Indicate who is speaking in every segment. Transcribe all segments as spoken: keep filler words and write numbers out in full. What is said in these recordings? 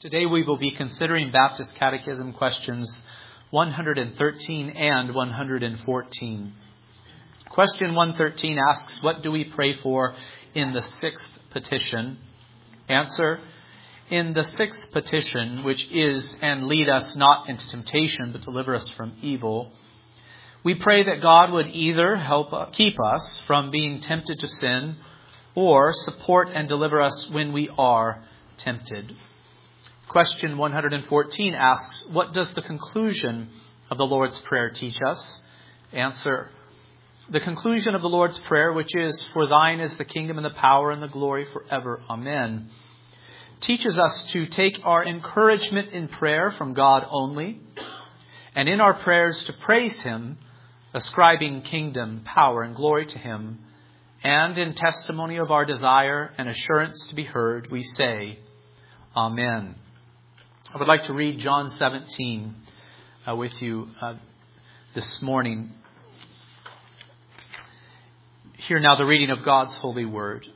Speaker 1: Today we will be considering Baptist Catechism questions one hundred thirteen and one hundred fourteen. Question one thirteen asks, what do we pray for in the sixth petition? Answer, in the sixth petition, which is, and lead us not into temptation, but deliver us from evil, we pray that God would either help keep us from being tempted to sin, or support and deliver us when we are tempted. Question one hundred fourteen asks, what does the conclusion of the Lord's Prayer teach us? Answer, the conclusion of the Lord's Prayer, which is, for thine is the kingdom and the power and the glory forever. Amen, teaches us to take our encouragement in prayer from God only, and in our prayers to praise Him, ascribing kingdom, power, and glory to Him. And in testimony of our desire and assurance to be heard, we say, Amen. I would like to read John seventeen uh, with you uh, this morning. Hear now the reading of God's holy word.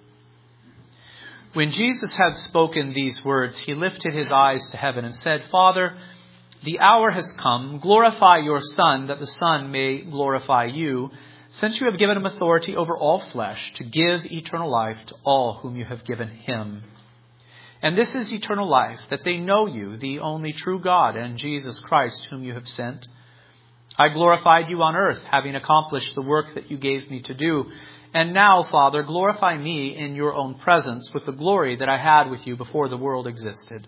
Speaker 1: When Jesus had spoken these words, he lifted his eyes to heaven and said, Father, the hour has come. Glorify your Son, that the Son may glorify you, since you have given him authority over all flesh, to give eternal life to all whom you have given him. And this is eternal life, that they know you, the only true God, and Jesus Christ, whom you have sent. I glorified you on earth, having accomplished the work that you gave me to do. And now, Father, glorify me in your own presence with the glory that I had with you before the world existed.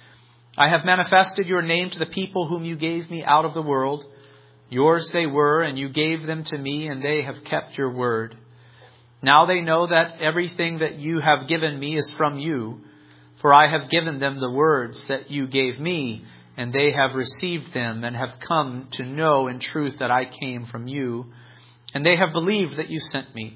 Speaker 1: I have manifested your name to the people whom you gave me out of the world. Yours they were, and you gave them to me, and they have kept your word. Now they know that everything that you have given me is from you. For I have given them the words that you gave me, and they have received them and have come to know in truth that I came from you, and they have believed that you sent me.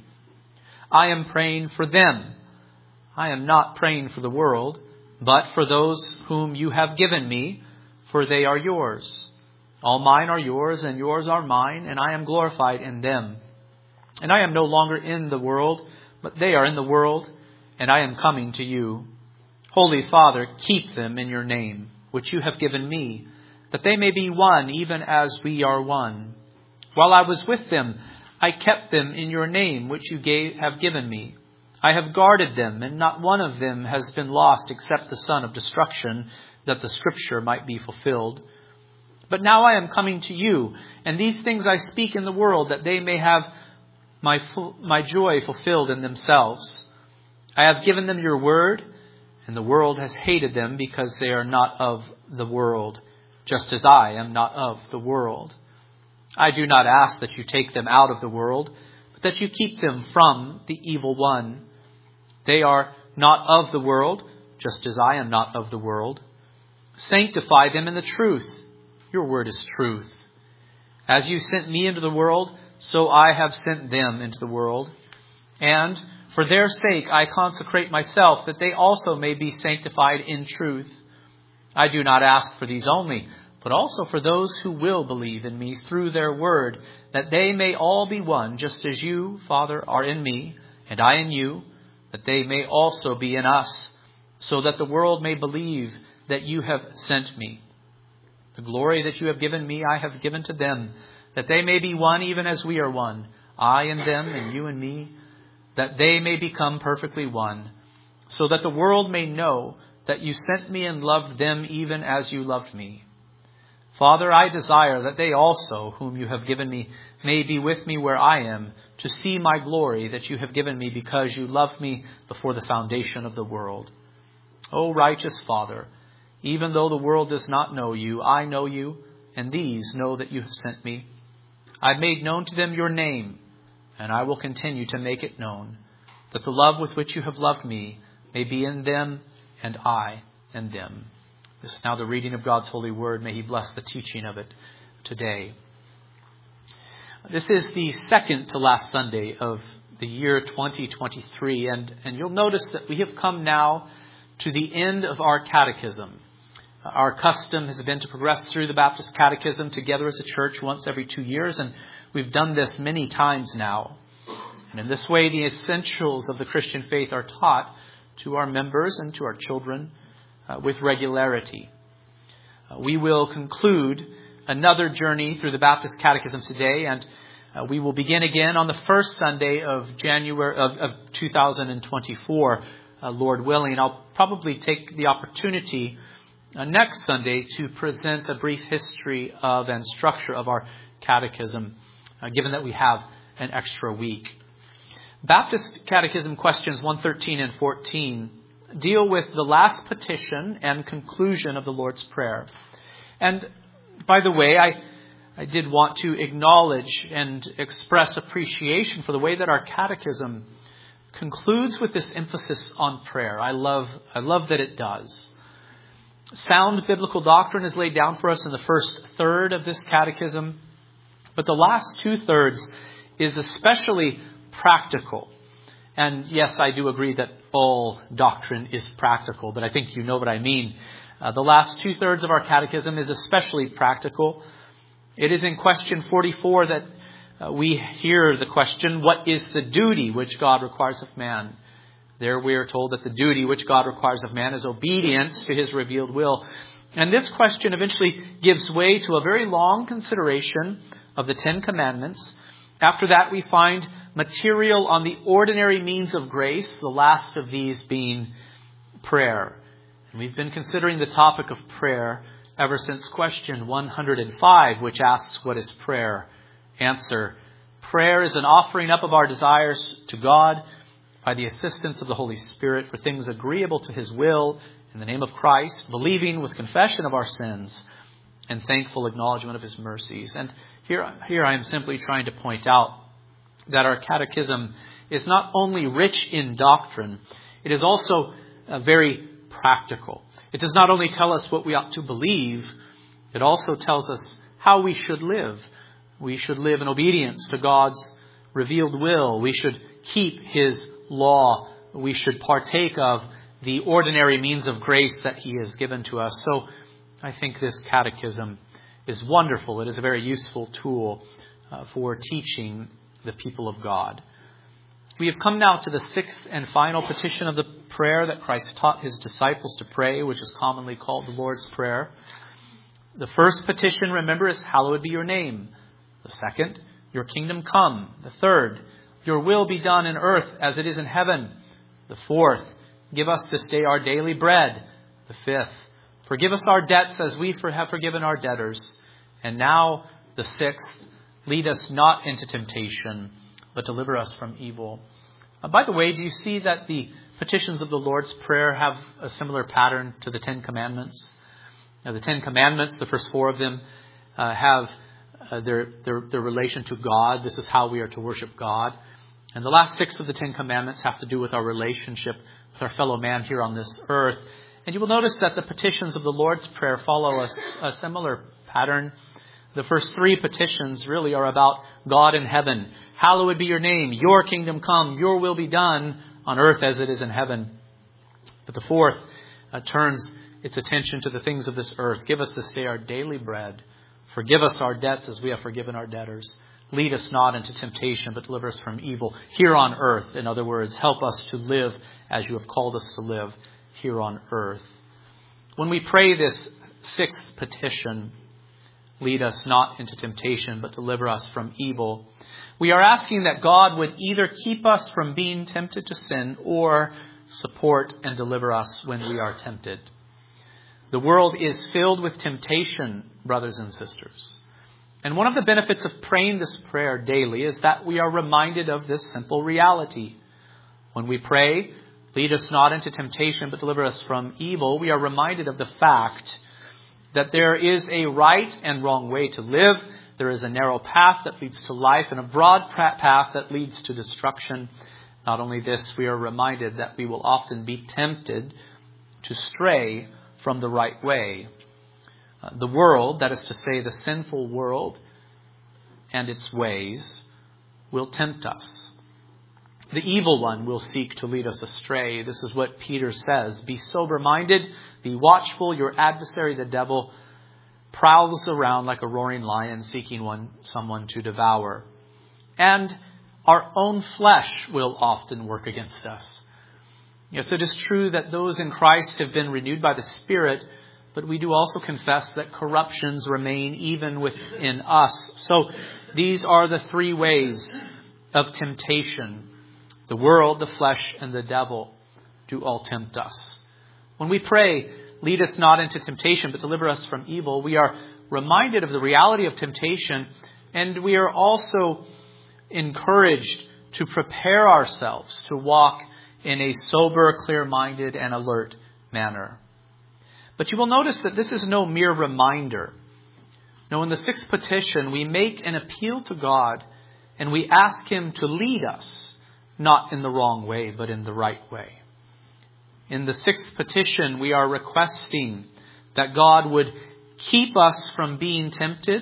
Speaker 1: I am praying for them. I am not praying for the world, but for those whom you have given me, for they are yours. All mine are yours, and yours are mine, and I am glorified in them. And I am no longer in the world, but they are in the world, and I am coming to you. Holy Father, keep them in your name, which you have given me, that they may be one, even as we are one. While I was with them, I kept them in your name, which you gave, have given me. I have guarded them, and not one of them has been lost except the son of destruction, that the scripture might be fulfilled. But now I am coming to you, and these things I speak in the world, that they may have my full, my joy fulfilled in themselves. I have given them your word, and the world has hated them because they are not of the world, just as I am not of the world. I do not ask that you take them out of the world, but that you keep them from the evil one. They are not of the world, just as I am not of the world. Sanctify them in the truth. Your word is truth. As you sent me into the world, so I have sent them into the world. And for their sake I consecrate myself, that they also may be sanctified in truth. I do not ask for these only, but also for those who will believe in me through their word, that they may all be one, just as you, Father, are in me, and I in you, that they may also be in us, so that the world may believe that you have sent me. The glory that you have given me I have given to them, that they may be one even as we are one, I and them and you and me, that they may become perfectly one, so that the world may know that you sent me and loved them even as you loved me. Father, I desire that they also, whom you have given me, may be with me where I am, to see my glory that you have given me because you loved me before the foundation of the world. O righteous Father, even though the world does not know you, I know you, and these know that you have sent me. I have made known to them your name, and I will continue to make it known, that the love with which you have loved me may be in them, and I in them. This is now the reading of God's holy word. May He bless the teaching of it today. This is the second to last Sunday of the year twenty twenty-three, and, and you'll notice that we have come now to the end of our catechism. Our custom has been to progress through the Baptist Catechism together as a church once every two years, and we've done this many times now. And in this way, the essentials of the Christian faith are taught to our members and to our children. uh, with regularity. Uh, we will conclude another journey through the Baptist Catechism today, and uh, we will begin again on the first Sunday of January of, of two thousand twenty-four, uh, Lord willing. And I'll probably take the opportunity uh, next Sunday to present a brief history of and structure of our catechism, uh, given that we have an extra week. Baptist Catechism questions one thirteen and fourteen deal with the last petition and conclusion of the Lord's Prayer. And by the way, I, I did want to acknowledge and express appreciation for the way that our catechism concludes with this emphasis on prayer. I love, I love that it does. Sound biblical doctrine is laid down for us in the first third of this catechism, but the last two thirds is especially practical. And yes, I do agree that all doctrine is practical, but I think you know what I mean. Uh, the last two-thirds of our catechism is especially practical. It is in question forty-four that uh, we hear the question, what is the duty which God requires of man? There we are told that the duty which God requires of man is obedience to his revealed will. And this question eventually gives way to a very long consideration of the Ten Commandments. After that, we find material on the ordinary means of grace, the last of these being prayer. And we've been considering the topic of prayer ever since question one hundred five, which asks, what is prayer? Answer, prayer is an offering up of our desires to God by the assistance of the Holy Spirit for things agreeable to his will in the name of Christ, believing with confession of our sins and thankful acknowledgement of his mercies. And here, here I am simply trying to point out that our catechism is not only rich in doctrine, it is also uh, very practical. It does not only tell us what we ought to believe, it also tells us how we should live. We should live in obedience to God's revealed will. We should keep his law. We should partake of the ordinary means of grace that he has given to us. So I think this catechism is wonderful. It is a very useful tool uh, for teaching the people of God. We have come now to the sixth and final petition of the prayer that Christ taught his disciples to pray, which is commonly called the Lord's Prayer. The first petition, remember, is hallowed be your name. The second, your kingdom come. The third, your will be done in earth as it is in heaven. The fourth, give us this day our daily bread. The fifth, forgive us our debts as we have forgiven our debtors. And now the sixth, lead us not into temptation, but deliver us from evil. Uh, by the way, do you see that the petitions of the Lord's Prayer have a similar pattern to the Ten Commandments? Now, the Ten Commandments, the first four of them, uh, have uh, their, their, their relation to God. This is how we are to worship God. And the last six of the Ten Commandments have to do with our relationship with our fellow man here on this earth. And you will notice that the petitions of the Lord's Prayer follow a, a similar pattern. The first three petitions really are about God in heaven. Hallowed be your name. Your kingdom come. Your will be done on earth as it is in heaven. But the fourth uh, turns its attention to the things of this earth. Give us this day our daily bread. Forgive us our debts as we have forgiven our debtors. Lead us not into temptation, but deliver us from evil here on earth. In other words, help us to live as you have called us to live here on earth. When we pray this sixth petition, lead us not into temptation, but deliver us from evil, we are asking that God would either keep us from being tempted to sin or support and deliver us when we are tempted. The world is filled with temptation, brothers and sisters. And one of the benefits of praying this prayer daily is that we are reminded of this simple reality. When we pray, lead us not into temptation, but deliver us from evil, we are reminded of the fact that there is a right and wrong way to live. There is a narrow path that leads to life and a broad path that leads to destruction. Not only this, we are reminded that we will often be tempted to stray from the right way. Uh, the world, that is to say the sinful world and its ways, will tempt us. The evil one will seek to lead us astray. This is what Peter says. Be sober-minded, be watchful. Your adversary, the devil, prowls around like a roaring lion seeking one, someone to devour. And our own flesh will often work against us. Yes, it is true that those in Christ have been renewed by the Spirit, but we do also confess that corruptions remain even within us. So these are the three ways of temptation. The world, the flesh, and the devil do all tempt us. When we pray, lead us not into temptation, but deliver us from evil, we are reminded of the reality of temptation, and we are also encouraged to prepare ourselves to walk in a sober, clear-minded, and alert manner. But you will notice that this is no mere reminder. No, in the sixth petition, we make an appeal to God, and we ask Him to lead us, not in the wrong way, but in the right way. In the sixth petition, we are requesting that God would keep us from being tempted,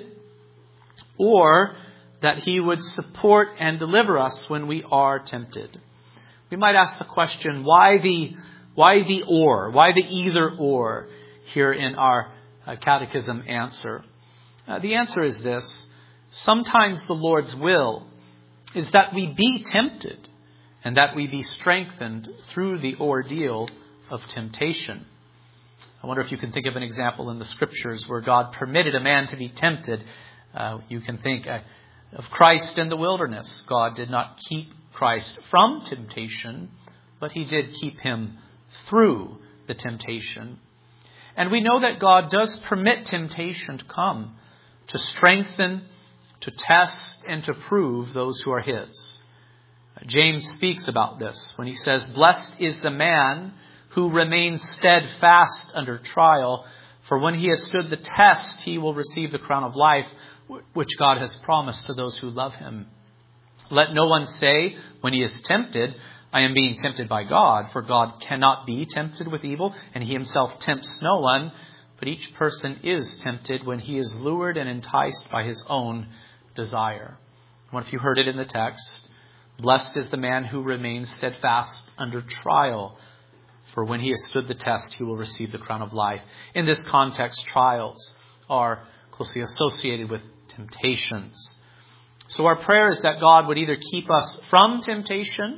Speaker 1: or that He would support and deliver us when we are tempted. We might ask the question, why the why the or? Why the either or here in our uh, catechism answer? Uh, the answer is this. Sometimes the Lord's will is that we be tempted and that we be strengthened through the ordeal of temptation. I wonder if you can think of an example in the Scriptures where God permitted a man to be tempted. Uh, you can think uh, of Christ in the wilderness. God did not keep Christ from temptation, but He did keep Him through the temptation. And we know that God does permit temptation to come to strengthen, to test, and to prove those who are His. James speaks about this when he says, "Blessed is the man who remains steadfast under trial, for when he has stood the test, he will receive the crown of life, which God has promised to those who love Him. Let no one say when he is tempted, I am being tempted by God, for God cannot be tempted with evil, and He Himself tempts no one. But each person is tempted when he is lured and enticed by his own desire." I wonder if you heard it in the text. Blessed is the man who remains steadfast under trial, for when he has stood the test, he will receive the crown of life. In this context, trials are closely associated with temptations. So our prayer is that God would either keep us from temptation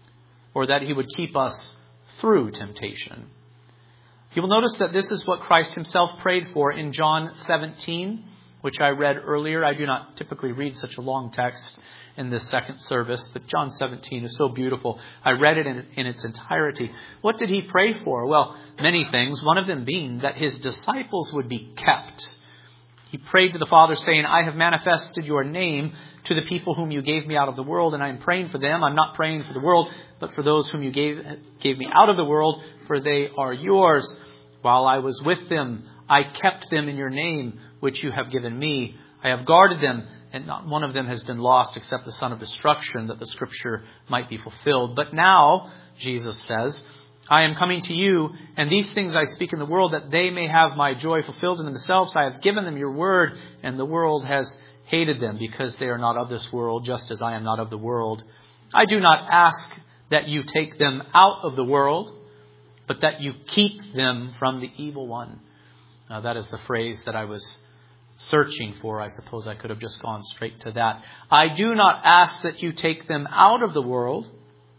Speaker 1: or that He would keep us through temptation. You will notice that this is what Christ Himself prayed for in John seventeen, which I read earlier. I do not typically read such a long text in this second service, but John seventeen is so beautiful. I read it in, in its entirety. What did He pray for? Well, many things, one of them being that His disciples would be kept. He prayed to the Father saying, I have manifested your name to the people whom you gave me out of the world, and I am praying for them. I'm not praying for the world, but for those whom you gave, gave me out of the world, for they are yours. While I was with them, I kept them in your name, which you have given me. I have guarded them, and not one of them has been lost except the son of destruction, that the Scripture might be fulfilled. But now, Jesus says, I am coming to you, and these things I speak in the world, that they may have my joy fulfilled in themselves. I have given them your word, and the world has hated them, because they are not of this world, just as I am not of the world. I do not ask that you take them out of the world, but that you keep them from the evil one. Now, that is the phrase that I was searching for. I suppose I could have just gone straight to that. I do not ask that you take them out of the world,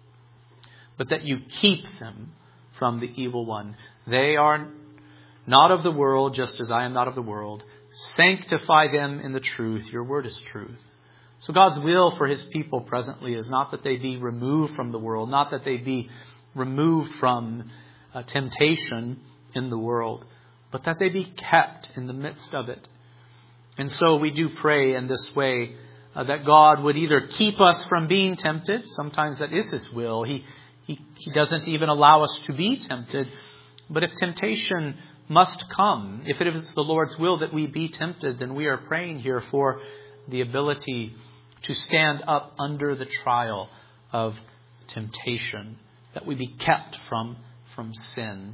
Speaker 1: but that you keep them from the evil one. They are not of the world, just as I am not of the world. Sanctify them in the truth. Your word is truth. So God's will for His people presently is not that they be removed from the world, not that they be removed from uh, temptation in the world, but that they be kept in the midst of it. And so we do pray in this way uh, that God would either keep us from being tempted. Sometimes that is His will. He, he, he doesn't even allow us to be tempted. But if temptation must come, if it is the Lord's will that we be tempted, then we are praying here for the ability to stand up under the trial of temptation, that we be kept from, from sin.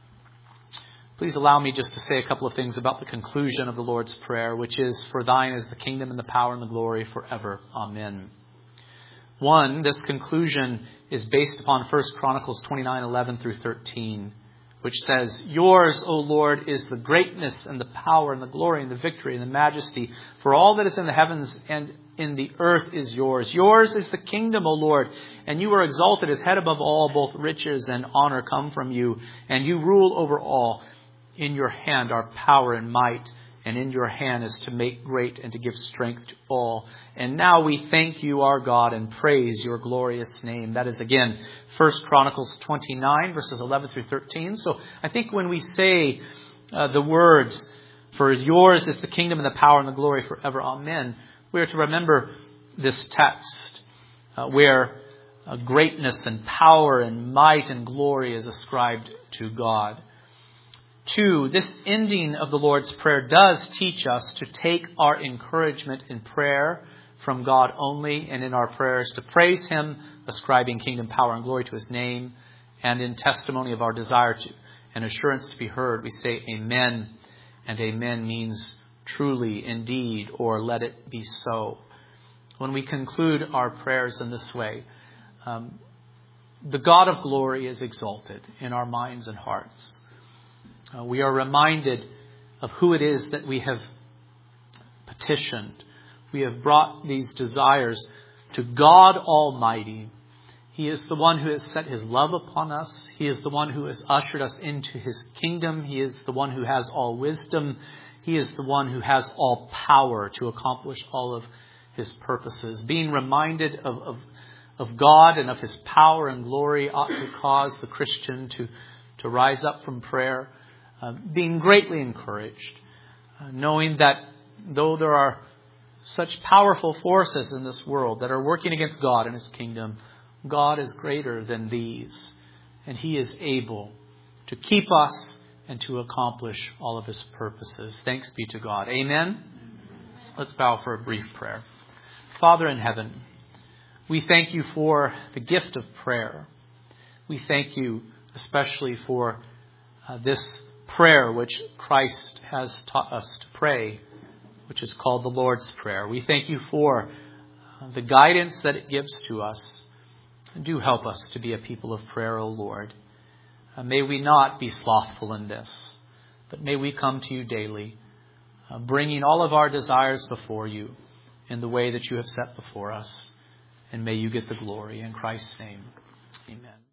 Speaker 1: Please allow me just to say a couple of things about the conclusion of the Lord's Prayer, which is, for thine is the kingdom and the power and the glory forever. Amen. One, this conclusion is based upon First Chronicles twenty-nine, eleven through thirteen, which says, "Yours, O Lord, is the greatness and the power and the glory and the victory and the majesty. For all that is in the heavens and in the earth is yours. Yours is the kingdom, O Lord, and you are exalted as head above all. Both riches and honor come from you, and you rule over all. In your hand are power and might, and in your hand is to make great and to give strength to all. And now we thank you, our God, and praise your glorious name." That is, again, First Chronicles twenty-nine, verses eleven through thirteen. So I think when we say uh, the words, "For yours is the kingdom and the power and the glory forever, amen," we are to remember this text uh, where uh, greatness and power and might and glory is ascribed to God. Two, this ending of the Lord's Prayer does teach us to take our encouragement in prayer from God only, and in our prayers to praise Him, ascribing kingdom, power, and glory to His name, and in testimony of our desire to and assurance to be heard, we say amen. And amen means truly, indeed, or let it be so. When we conclude our prayers in this way, um, the God of glory is exalted in our minds and hearts. Uh, we are reminded of who it is that we have petitioned. We have brought these desires to God Almighty. He is the one who has set His love upon us. He is the one who has ushered us into His kingdom. He is the one who has all wisdom. He is the one who has all power to accomplish all of His purposes. Being reminded of, of, of God and of His power and glory ought to cause the Christian to, to rise up from prayer, uh, being greatly encouraged, uh, knowing that though there are such powerful forces in this world that are working against God and His kingdom, God is greater than these, and He is able to keep us and to accomplish all of His purposes. Thanks be to God. Amen. Let's bow for a brief prayer. Father in heaven, we thank you for the gift of prayer. We thank you especially for uh, this prayer which Christ has taught us to pray, which is called the Lord's Prayer. We thank you for uh, the guidance that it gives to us. Do help us to be a people of prayer, O Lord. Uh, may we not be slothful in this, but may we come to you daily, uh, bringing all of our desires before you in the way that you have set before us. And may you get the glory. In Christ's name, amen.